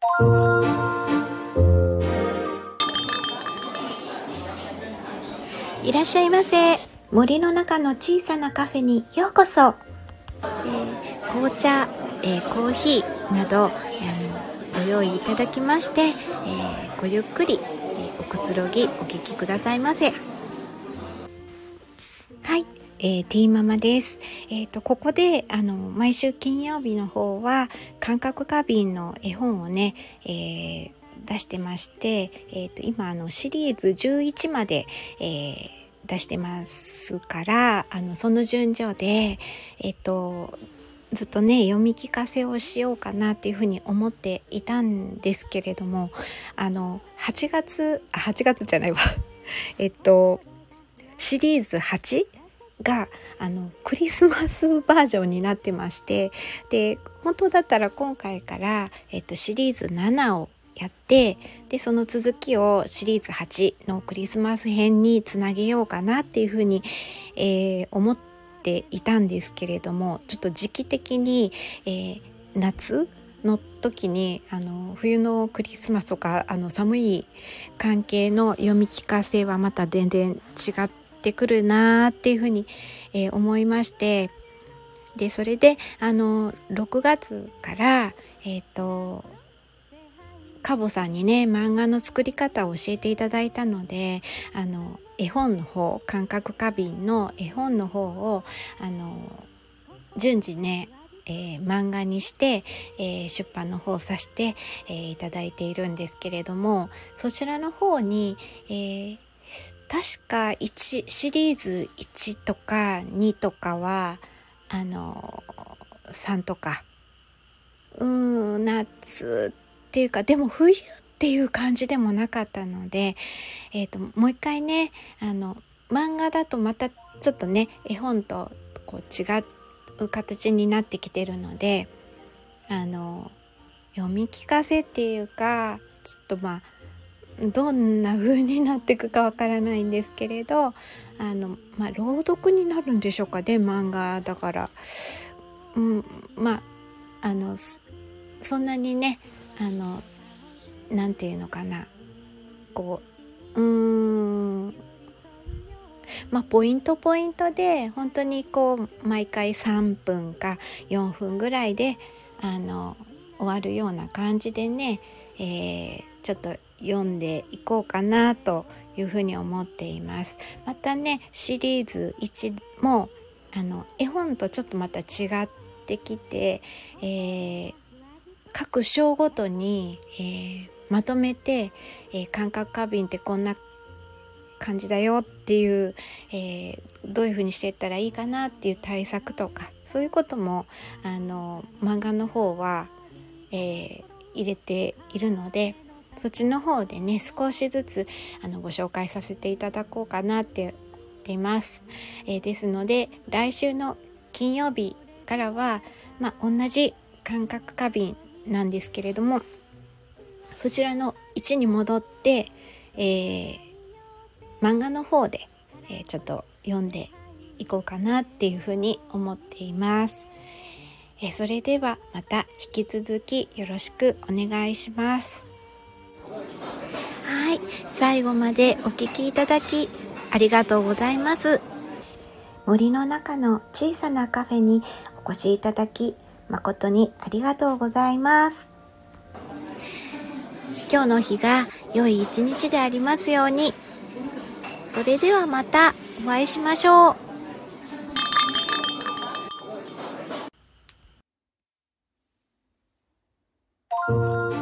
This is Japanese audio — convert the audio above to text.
いらっしゃいませ。森の中の小さなカフェにようこそ。紅茶、コーヒーなどご用意いただきまして、ごゆっくり、おくつろぎお聞きくださいませ。はい、ティーママです。ここで毎週金曜日の方は感覚過敏の絵本をね、出してまして、今シリーズ11まで、出してますから、その順序で、ずっとね読み聞かせをしようかなっていうふうに思っていたんですけれども、8月じゃないわシリーズ8がクリスマスバージョンになってまして、で本当だったら今回から、シリーズ7をやって、でその続きをシリーズ8のクリスマス編につなげようかなっていうふうに、思っていたんですけれども、ちょっと時期的に、夏の時に冬のクリスマスとか寒い関係の読み聞かせはまた全然違ってくるなっていうふうに、思いまして、でそれで6月からカボさんにね漫画の作り方を教えていただいたので、絵本の方、感覚過敏の絵本の方を順次ね、漫画にして、出版の方させて、いただいているんですけれども、そちらの方に、確かシリーズ1とか2とかは3とか夏っていうか、でも冬っていう感じでもなかったので、もう一回ね漫画だとまたちょっとね絵本とこう違う形になってきてるので、読み聞かせっていうか、ちょっとどんな風になっていくかわからないんですけれど、朗読になるんでしょうかね、漫画だから、そんなにねなんていうのかな、こうポイントで本当にこう毎回3分か4分ぐらいで終わるような感じでね、ちょっと読んでいこうかなというふうに思っています。またねシリーズ1も絵本とちょっとまた違ってきて、各章ごとに、まとめて、感覚過敏ってこんな感じだよっていう、どういうふうにしていったらいいかなっていう対策とか、そういうことも漫画の方は、入れているので、そっちの方でね少しずつご紹介させていただこうかなって思っています。ですので来週の金曜日からは、同じ感覚過敏なんですけれども、そちらの1に戻って、漫画の方で、ちょっと読んでいこうかなっていうふうに思っています。それではまた引き続きよろしくお願いします。はい、最後までお聞きいただきありがとうございます。森の中の小さなカフェにお越しいただき誠にありがとうございます。今日の日が良い一日でありますように。それではまたお会いしましょう。